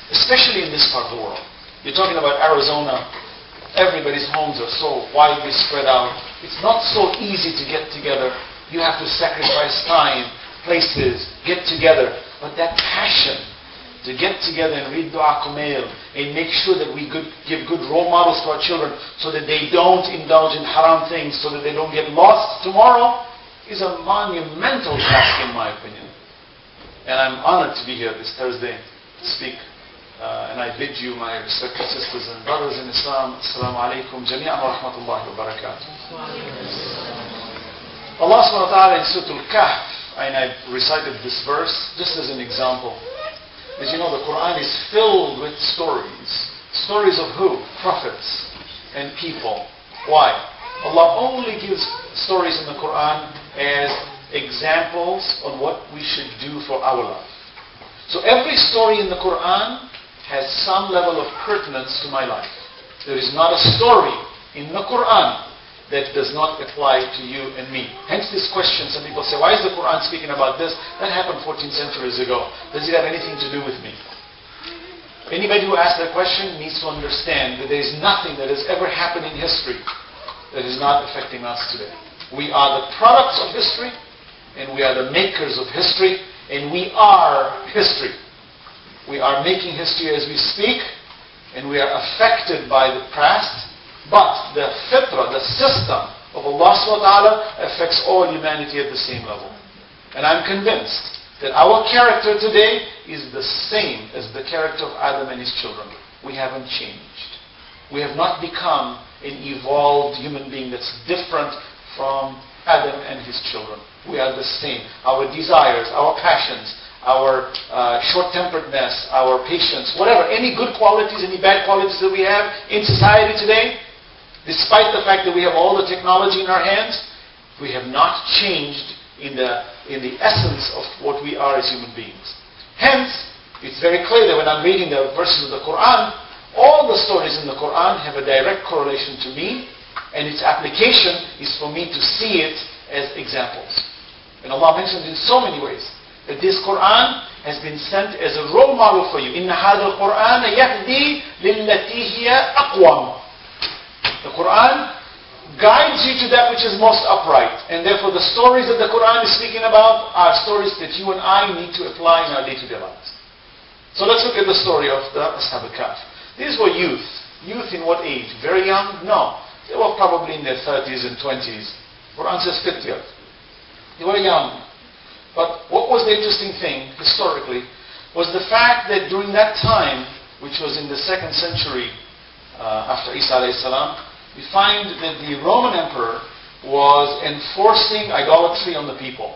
especially in this part of the world. You're talking about Arizona. Everybody's homes are so widely spread out. It's not so easy to get together. You have to sacrifice time, places, get together. But that passion to get together and read Dua Kumail and make sure that we give good role models to our children so that they don't indulge in haram things, so that they don't get lost tomorrow, is a monumental task in my opinion. And I'm honored to be here this Thursday to speak. And I bid you, my respected sisters and brothers in Islam, Assalamu alaikum jami'an wa rahmatullahi wa barakatuh. Allah subhanahu wa ta'ala in Surah Al-Kahf, and I recited this verse just as an example. As you know, the Quran is filled with stories. Stories of who? Prophets and people. Why? Allah only gives stories in the Quran as examples of what we should do for our life. So every story in the Quran has some level of pertinence to my life. There is not a story in the Quran that does not apply to you and me. Hence this question, some people say, why is the Quran speaking about this? That happened 14 centuries ago. Does it have anything to do with me? Anybody who asks that question needs to understand that there is nothing that has ever happened in history that is not affecting us today. We are the products of history, and we are the makers of history, and we are history. We are making history as we speak, and we are affected by the past, but the fitrah, the system of Allah subhanahu wa ta'ala affects all humanity at the same level. And I'm convinced that our character today is the same as the character of Adam and his children. We haven't changed. We have not become an evolved human being that's different from Adam and his children. We are the same. Our desires, our passions, our short-temperedness, our patience, whatever, any good qualities, any bad qualities that we have in society today, despite the fact that we have all the technology in our hands, we have not changed in the essence of what we are as human beings. Hence, it's very clear that when I'm reading the verses of the Quran, all the stories in the Quran have a direct correlation to me, and its application is for me to see it as examples. And Allah mentions in so many ways that this Quran has been sent as a role model for you. إِنَّ هَذَا الْقُرْآنَ يَهْدِي لِلَّتِي هِيَ أَقْوَمُ. The Quran guides you to that which is most upright. And therefore the stories that the Quran is speaking about are stories that you and I need to apply in our day-to-day lives. So let's look at the story of the Ashab al-Kahf. These were youth. Youth in what age? Very young? No. They were probably in their 30s and 20s. Quran says fityat. They were young. But what was the interesting thing, historically, was the fact that during that time, which was in the 2nd century after Isa alayhi salam, we find that the Roman emperor was enforcing idolatry on the people.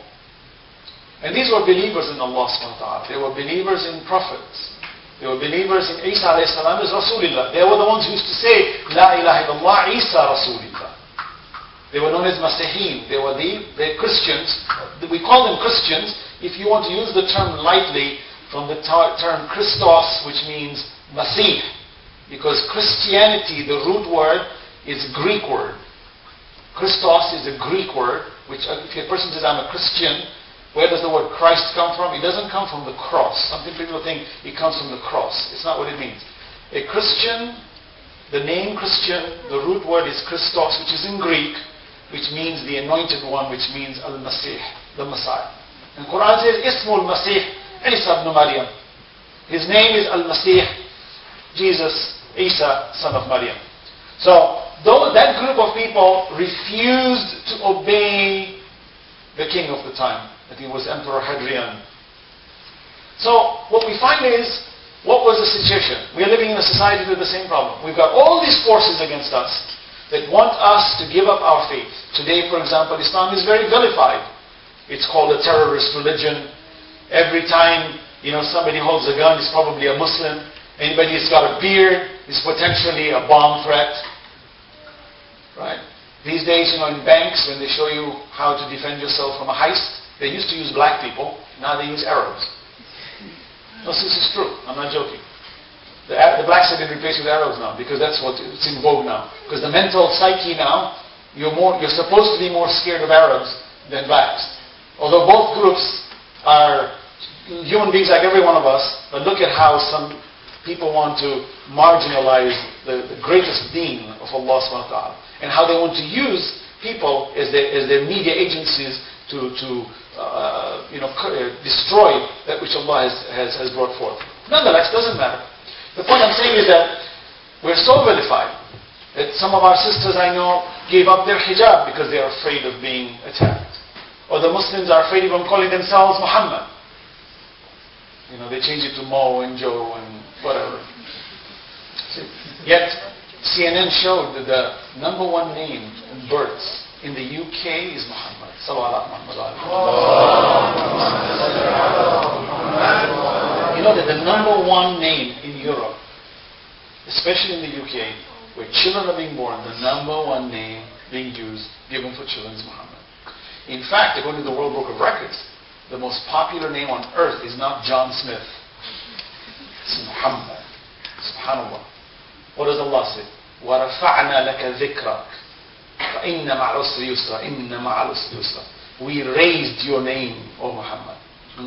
And these were believers in Allah subhanahu wa ta'ala. They were believers in prophets. They were believers in Isa alayhi salam as Rasulullah. They were the ones who used to say, La ilaha illallah, Isa Rasulullah. They were known as Masihin. They were the Christians. We call them Christians if you want to use the term lightly from the term Christos, which means Masih. Because Christianity, the root word, is a Greek word. Christos is a Greek word, which if a person says, I'm a Christian, where does the word Christ come from? It doesn't come from the cross. Some people think it comes from the cross. It's not what it means. A Christian, the name Christian, the root word is Christos, which is in Greek, which means the anointed one, which means Al-Masih, the Messiah. And Quran says, Ismul Masih, Isa ibn Maryam. His name is Al-Masih, Jesus, Isa, son of Maryam. So, though that group of people refused to obey the king of the time, I think it was Emperor Hadrian. So, what we find is, what was the situation? We are living in a society with the same problem. We've got all these forces against us that want us to give up our faith. Today, for example, Islam is very vilified. It's called a terrorist religion. Every time, somebody holds a gun, is probably a Muslim. Anybody who's got a beard is potentially a bomb threat. Right? These days, in banks, when they show you how to defend yourself from a heist, they used to use black people. Now they use Arabs. No, this is true. I'm not joking. The blacks have been replaced with Arabs now because that's what's in vogue now. Because the mental psyche now, you're supposed to be more scared of Arabs than blacks. Although both groups are human beings like every one of us, but look at how some people want to marginalize the greatest deen of Allah subhanahu wa ta'ala, and how they want to use people as their media agencies to destroy that which Allah has brought forth. Nonetheless, it doesn't matter. The point I'm saying is that we're so vilified that some of our sisters I know gave up their hijab because they are afraid of being attacked. Or the Muslims are afraid of calling themselves Muhammad. They change it to Mo and Joe and whatever. Yet, CNN showed that the number one name in births in the UK is Muhammad. You know that the number one name in Europe, especially in the UK, where children are being born, the number one name being used, given for children is Muhammad. In fact, according to the World Book of Records, the most popular name on earth is not John Smith. It's Muhammad. Subhanallah. What does Allah say? وَرَفَعْنَا لَكَ ذِكْرَكَ فَإِنَّ مَعَ الْعُسْرِ يُسْرًا إِنَّ مَعَ الْعُسْرِ يُسْرًا. We raised your name, O Muhammad.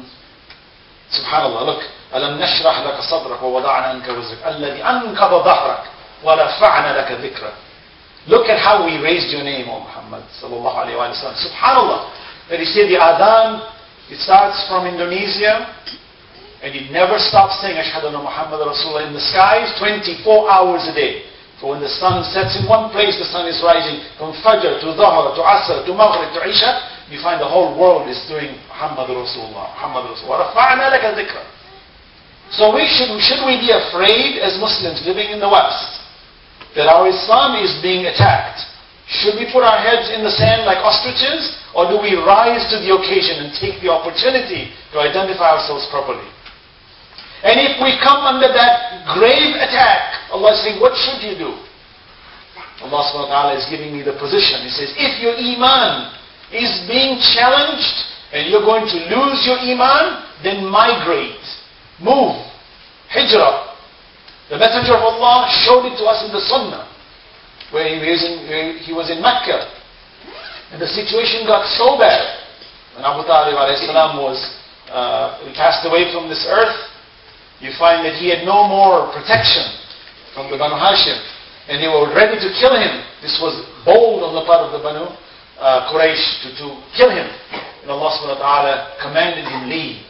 Subhanallah. Look. أَلَمْ نَشْرَحْ لَكَ صَدْرَكَ وَوَضَعْنَا عَنْكَ وِزْرَكَ الَّذِي أَنْقَضَ ظَهْرَكَ وَرَفَعْنَا لَكَ ذِكْرَكَ. Look at how we raised your name, O Muhammad sallallahu alayhi wa sallam. Subhanallah. That you see the adhan, it starts from Indonesia, and it never stops saying Ashhadu anna Muhammad Rasulullah in the skies 24 hours a day. For when the sun sets in one place, the sun is rising from Fajr to Dhuhr to Asr to Maghrib to Isha. You find the whole world is doing Muhammad Rasulullah, Muhammad Rasulullah. رَفَعْنَا لَكَ ذِكْرًا. So should we be afraid as Muslims living in the West that our Islam is being attacked? Should we put our heads in the sand like ostriches? Or do we rise to the occasion and take the opportunity to identify ourselves properly? And if we come under that grave attack, Allah is saying, what should you do? Allah subhanahu wa ta'ala is giving me the position. He says, if your iman is being challenged and you're going to lose your iman, then migrate. Move. Hijrah. The Messenger of Allah showed it to us in the Sunnah, where he was in Mecca, and the situation got so bad. When Abu Talib alayhi salam passed away from this earth, you find that he had no more protection from the Banu Hashim, and they were ready to kill him. This was bold on the part of the Banu Quraysh to kill him. And Allah subhanahu wa ta'ala commanded him,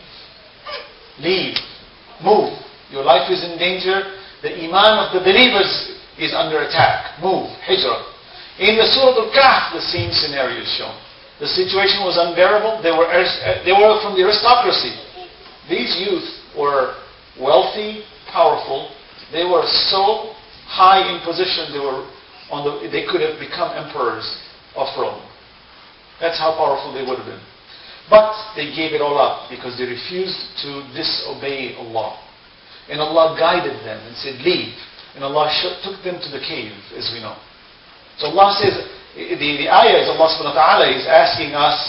leave, move. Your life is in danger. The iman of the believers is under attack. Move, hijrah. In the Surah Al-Kahf, the same scenario is shown. The situation was unbearable. They were from the aristocracy. These youth were wealthy, powerful. They were so high in position, they could have become emperors of Rome. That's how powerful they would have been. But they gave it all up because they refused to disobey Allah. And Allah guided them and said, leave. And Allah took them to the cave, as we know. So Allah says, the ayah is Allah subhanahu wa ta'ala is asking us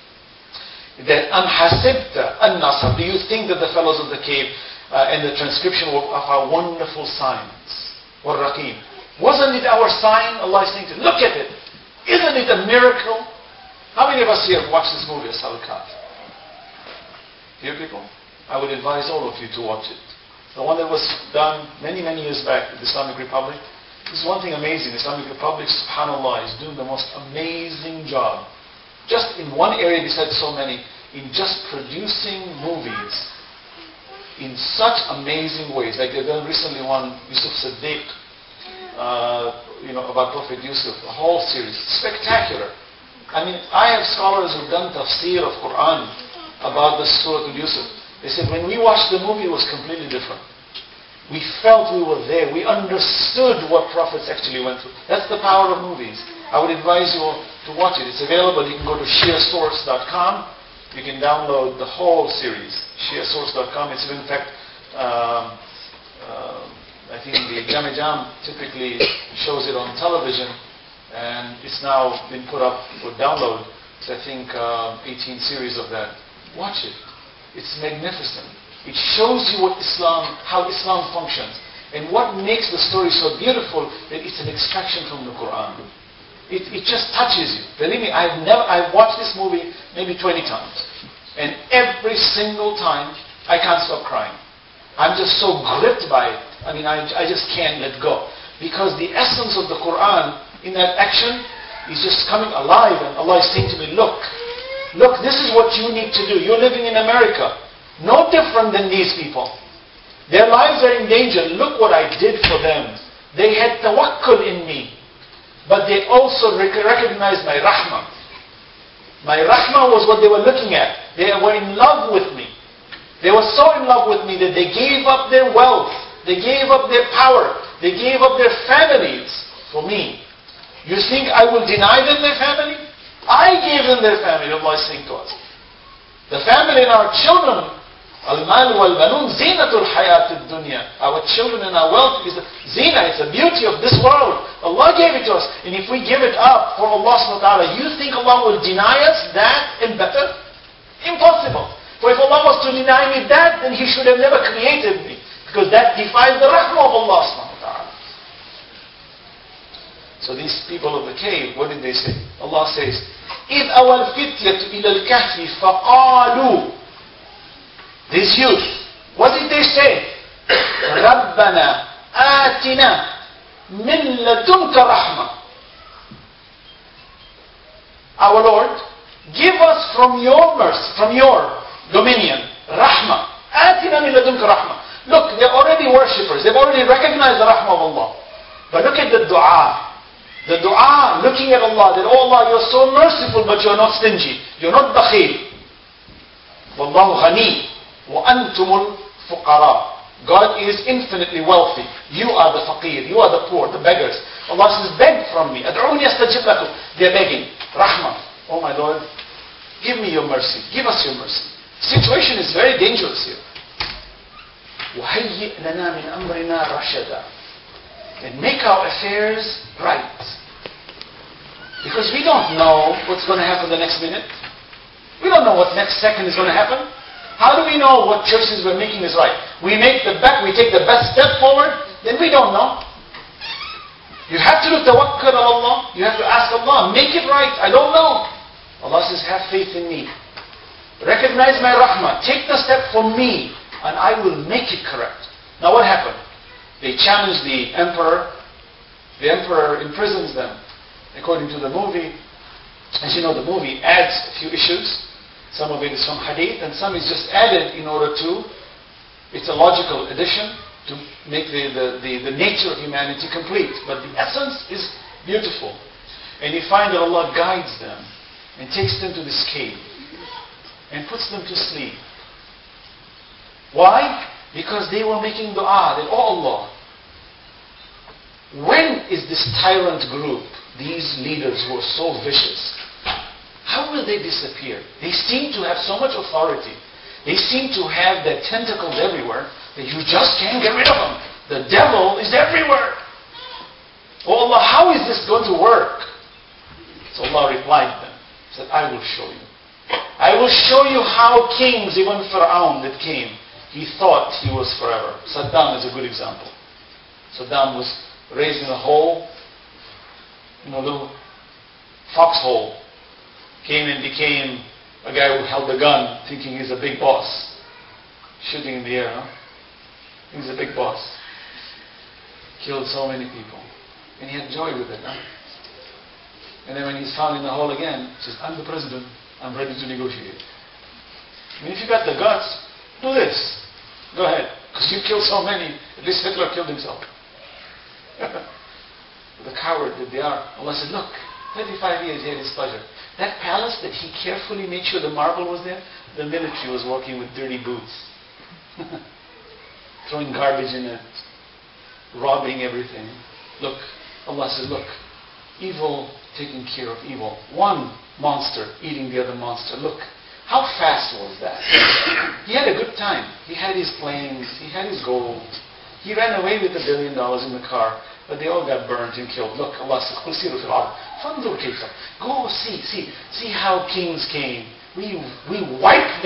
that Am hasibta an-nasr. Do you think that the fellows of the cave and the transcription of our wonderful signs, wal-raqib, wasn't it our sign? Allah is saying to look at it. Isn't it a miracle? How many of us here have watched this movie, Ashab al-Kahf? Here people? I would advise all of you to watch it. The one that was done many, many years back in the Islamic Republic. This is one thing amazing. The Islamic Republic, subhanAllah, is doing the most amazing job. Just in one area besides so many, in just producing movies in such amazing ways. Like they've done recently one, Yusuf Siddiq, about Prophet Yusuf, a whole series. Spectacular. I mean, I have scholars who've done tafsir of Quran about the Surah Yusuf. They said when we watched the movie, it was completely different. We felt we were there. We understood what prophets actually went through. That's the power of movies. I would advise you all to watch it. It's available. You can go to shiasource.com. You can download the whole series. shiasource.com. It's in fact, I think the Jam Jam typically shows it on television, and it's now been put up for download. It's I think 18 series of that. Watch it. It's magnificent. It shows you how Islam functions, and what makes the story so beautiful that it's an extraction from the Quran. It just touches you. Believe me, I've watched this movie maybe 20 times, and every single time I can't stop crying. I'm just so gripped by it. I mean, I just can't let go. Because the essence of the Quran in that action is just coming alive, and Allah is saying to me, look, this is what you need to do. You're living in America. No different than these people. Their lives are in danger. Look what I did for them. They had tawakkul in me. But they also recognized my rahmah. My rahmah was what they were looking at. They were in love with me. They were so in love with me that they gave up their wealth. They gave up their power. They gave up their families for me. You think I will deny them their family? I gave them their family, Allah is saying to us. The family and our children, al-mal wal-banun zinatul hayatid dunya. Our children and our wealth is the zina, it's the beauty of this world. Allah gave it to us. And if we give it up for Allah subhanahu wa ta'ala, you think Allah will deny us that and better? Impossible. For if Allah was to deny me that, then He should have never created me. Because that defies the rahmah of Allah subhanahu wa ta'ala. So these people of the cave, what did they say? Allah says, إِذْ أَوَى الْفِتْيَةُ إِلَى الْكَهْفِ فَقَالُوا. These youth, what did they say? رَبَّنَا آتِنَا مِنْ لَدُنْكَ رَحْمَةً. Our Lord, give us from your mercy, from your dominion, rahmah. آتِنَا مِنْ لَدُنْكَ رَحْمَةً. Look, they're already worshippers. They've already recognized the rahmah of Allah. But look at the dua. The dua, looking at Allah, that, oh Allah, you're so merciful, but you're not stingy. You're not bakhil. Wallahu ghani, wa antumul fuqara. God is infinitely wealthy. You are the faqir. You are the poor, the beggars. Allah says, beg from me. Ad'uni astajib lakum. They're begging. Rahmah. Oh my Lord, give me your mercy. Give us your mercy. Situation is very dangerous here. وَهَيِّئْ لَنَا مِنْ أَمْرِنَا رَشَدًا. And make our affairs right. Because we don't know what's going to happen the next minute. We don't know what next second is going to happen. How do we know what choices we're making is right? We take the best step forward, then we don't know. You have to do tawakkul on Allah. You have to ask Allah, make it right. I don't know. Allah says, have faith in me. Recognize my rahmah. Take the step for me, and I will make it correct. Now what happened? They challenged the emperor. The emperor imprisons them. According to the movie, as you know, the movie adds a few issues. Some of it is from hadith, and some is just added in order to, it's a logical addition to make the nature of humanity complete. But the essence is beautiful. And you find that Allah guides them and takes them to this cave and puts them to sleep. Why? Because they were making dua that, oh Allah, when is this tyrant group, these leaders who are so vicious, how will they disappear? They seem to have so much authority. They seem to have their tentacles everywhere that you just can't get rid of them. The devil is everywhere. Oh Allah, how is this going to work? So Allah replied to them. He said, I will show you. I will show you how kings, even Fir'aun that came, he thought he was forever. Saddam is a good example. Saddam was raised in a hole, in a little foxhole. Came and became a guy who held a gun, thinking he's a big boss. Shooting in the air, huh? He's a big boss. Killed so many people. And he had joy with it, huh? And then when he's found in the hole again, he says, I'm the president. I'm ready to negotiate. I mean, if you got the guts, do this. Go ahead. Because you killed so many. At least Hitler killed himself. The coward that they are. Allah said, look, 35 years he had his pleasure. That palace that he carefully made sure the marble was there, the military was walking with dirty boots. Throwing garbage in it. Robbing everything. Look, Allah says, look, evil taking care of evil. One monster eating the other monster. Look, how fast was that? He had a good time. He had his planes. He had his gold. He ran away with $1 billion in the car, but they all got burnt and killed. Look, Allah says, go see how kings came. We wiped them.